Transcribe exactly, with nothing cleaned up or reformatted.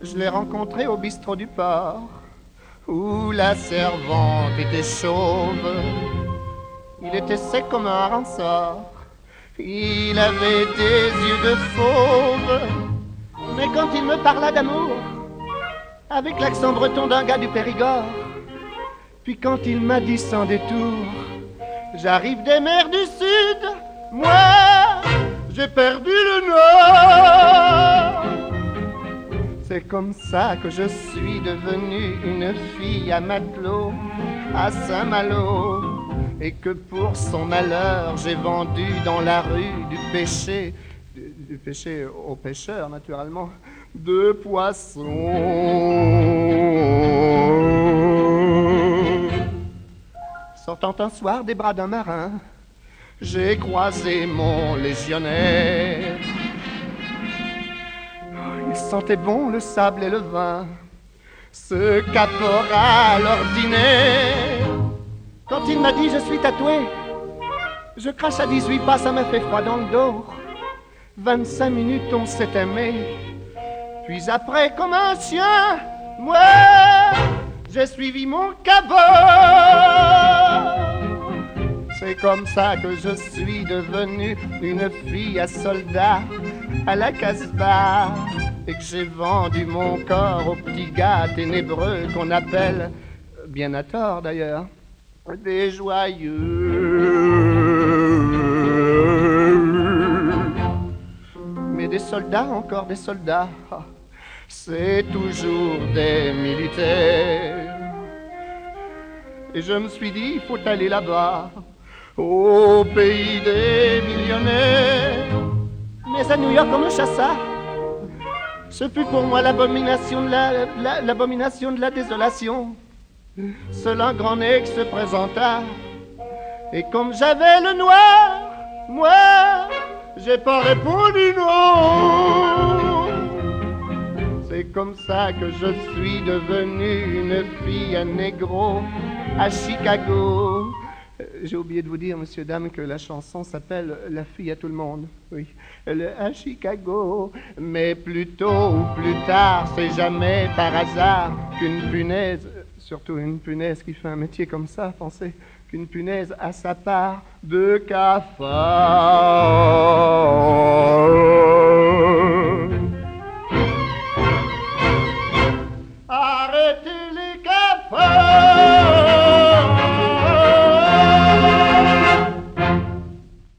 Je l'ai rencontré au bistrot du port, où la servante était chauve. Il était sec comme un rensort, il avait des yeux de fauve. Mais quand il me parla d'amour, avec l'accent breton d'un gars du Périgord, puis quand il m'a dit sans détour, j'arrive des mers du Sud, moi, j'ai perdu le nord. C'est comme ça que je suis devenue une fille à matelot, à Saint-Malo, et que pour son malheur, j'ai vendu dans la rue du péché, du, du péché aux pêcheurs, naturellement, de poissons. Sortant un soir des bras d'un marin, j'ai croisé mon légionnaire. Il sentait bon le sable et le vin, ce caporal ordinaire. Quand il m'a dit je suis tatoué, je crache à dix-huit pas, ça m'a fait froid dans le dos. Vingt-cinq minutes on s'est aimé, puis après comme un chien, moi j'ai suivi mon cabot. C'est comme ça que je suis devenue une fille à soldat à la Casbah, et que j'ai vendu mon corps aux petits gars ténébreux qu'on appelle, bien à tort d'ailleurs, des joyeux. Mais des soldats, encore des soldats, c'est toujours des militaires. Et je me suis dit, il faut aller là-bas, au pays des millionnaires. Mais à New York, on me chassa. Ce fut pour moi l'abomination de la, la, l'abomination de la désolation. Seul un grand nez qui se présenta, et comme j'avais le noir, moi, j'ai pas répondu non. C'est comme ça que je suis devenue une fille à négro à Chicago. J'ai oublié de vous dire, monsieur, dame, que la chanson s'appelle La fille à tout le monde. Oui, le, à Chicago. Mais plus tôt ou plus tard, c'est jamais par hasard qu'une punaise, surtout une punaise qui fait un métier comme ça, pensez, qu'une punaise a sa part de cafard. Arrêtez